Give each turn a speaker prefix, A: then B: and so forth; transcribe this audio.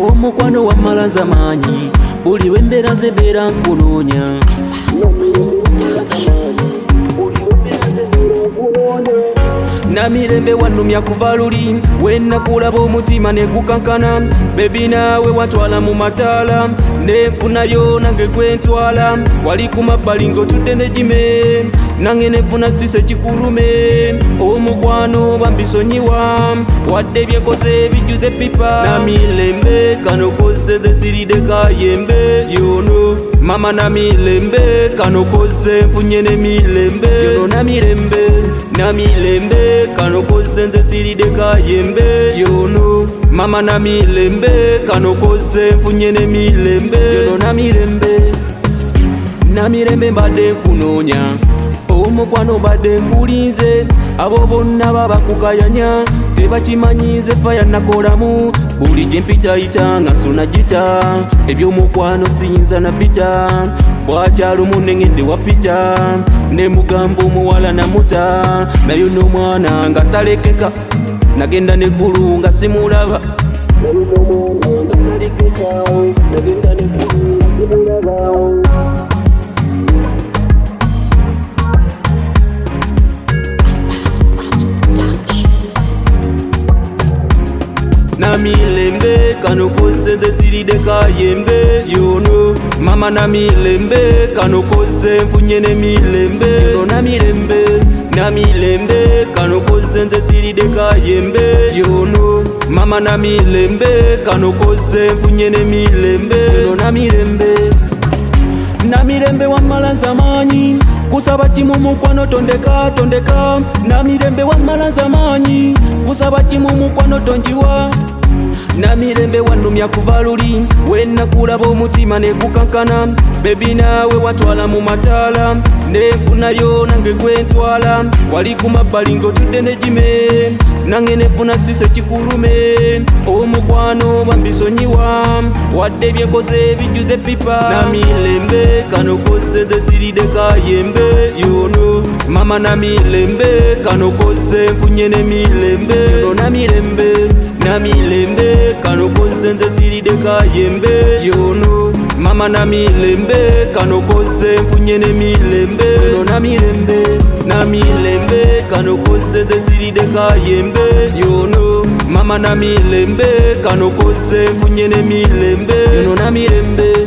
A: omukwano wamala zamanyi buli wembeera zebeera nkunoonya Namirembe wannumya kuva luli wennakulaba omutima negukankana bebi naawe watwala mu mataala nenfunayo nange gwentwala wali ku mabbali ng'otudde ne gime nange nenfuna sise kikulume omukwano bambisonyiwa wadde byekoze bijjuze pipa Namirembe kano koze zesiridde kayembe yono mama Namirembe kano koze nfunye ne Mirembe yono Namirembe kano koze nze siridde kayembe yono mama Namirembe kano koze nfunye ne Mirembe yono Namirembe mbadde nkunoonya omukwano mbadde nkulinze abo bonna babakukayanya tebakimanyize faya nakolamu buli gye mpitayita nga nsona gita ebyomukwano siyinza na pita bwakyalo munengedde wa pita ne mugamba omuwala namuta nayo n'omwana nga talekeka nagenda neggulu nga simulaba Namirembe kano koze zesiridde kayembe yono mama Namirembe kano koze nfunye ne Mirembe yono Namirembe kano koze zesiridde kayembe yono mama Namirembe kano koze nfunye ne Mirembe yono Namirembe wamala zamanyi kusaba timu mukwano tondeka Namirembe wamala zamanyi kusaba timu mukwano tonjiwa Namirembe wannumya kuva luli wennakulaba omutima negukankana bebi naawe watwala mu mataala nenfunayo nange gwentwala wali ku mabbali ng'otudde ne gime nange nenfuna sise kikulume omukwano bambisonyiwa wadde byekoze bijjuze pipa Namirembe kano koze zesiridde kayembe yono mama Namirembe kano koze nfunye ne Mirembe yono Namirembe kano koze zesiridde kayembe yono mama Namirembe kano koze nfunye ne Mirembe yono Namirembe kano koze zesiridde kayembe yono mama Namirembe kano koze nfunye ne Mirembe yono